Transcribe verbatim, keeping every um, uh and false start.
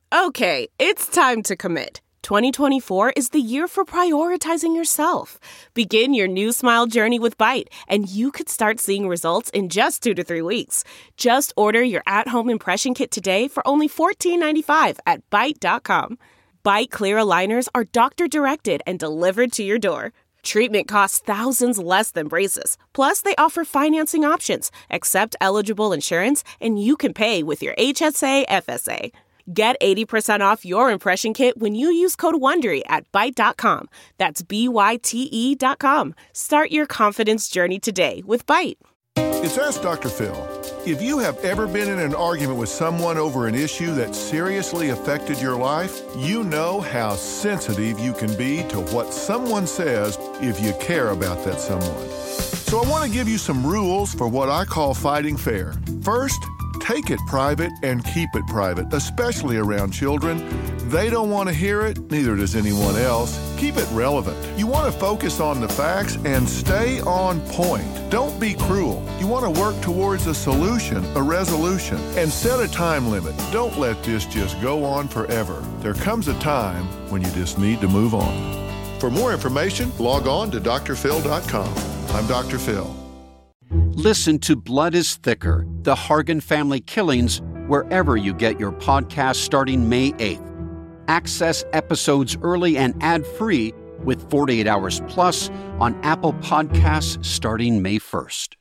Okay, it's time to commit. twenty twenty-four is the year for prioritizing yourself. Begin your new smile journey with Byte, and you could start seeing results in just two to three weeks. Just order your at-home impression kit today for only fourteen ninety-five at byte dot com. Byte Clear aligners are doctor-directed and delivered to your door. Treatment costs thousands less than braces. Plus, they offer financing options, accept eligible insurance, and you can pay with your H S A F S A. Get eighty percent off your impression kit when you use code WONDERY at byte dot com. That's B Y T E dot com. Start your confidence journey today with Byte. It's Ask Doctor Phil. If you have ever been in an argument with someone over an issue that seriously affected your life, you know how sensitive you can be to what someone says if you care about that someone. So I want to give you some rules for what I call fighting fair. First, take it private and keep it private, especially around children. They don't want to hear it, neither does anyone else. Keep it relevant. You want to focus on the facts and stay on point. Don't be cruel. You want to work towards a solution, a resolution, and set a time limit. Don't let this just go on forever. There comes a time when you just need to move on. For more information, log on to D R phil dot com. I'm Doctor Phil. Listen to Blood is Thicker, The Hargan Family Killings, wherever you get your podcast starting May eighth. Access episodes early and ad-free with forty-eight Hours Plus on Apple Podcasts starting May first.